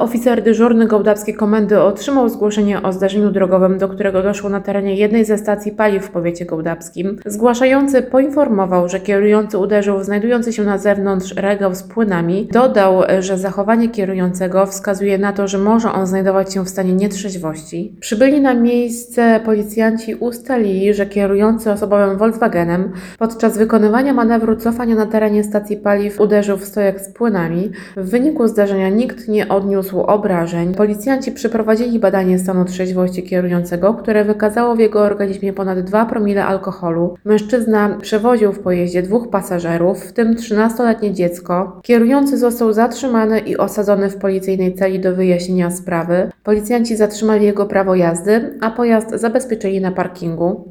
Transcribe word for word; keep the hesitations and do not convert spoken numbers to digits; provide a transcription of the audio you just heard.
Oficer dyżurny Gołdapskiej Komendy otrzymał zgłoszenie o zdarzeniu drogowym, do którego doszło na terenie jednej ze stacji paliw w powiecie gołdapskim. Zgłaszający poinformował, że kierujący uderzył w znajdujący się na zewnątrz regał z płynami. Dodał, że zachowanie kierującego wskazuje na to, że może on znajdować się w stanie nietrzeźwości. Przybyli na miejsce policjanci ustalili, że kierujący osobowym Volkswagenem podczas wykonywania manewru cofania na terenie stacji paliw uderzył w stojak z płynami. W wyniku zdarzenia nikt nie odniósł obrażeń. Policjanci przeprowadzili badanie stanu trzeźwości kierującego, które wykazało w jego organizmie ponad dwa promile alkoholu. Mężczyzna przewoził w pojeździe dwóch pasażerów, w tym trzynastoletnie dziecko. Kierujący został zatrzymany i osadzony w policyjnej celi do wyjaśnienia sprawy. Policjanci zatrzymali jego prawo jazdy, a pojazd zabezpieczyli na parkingu.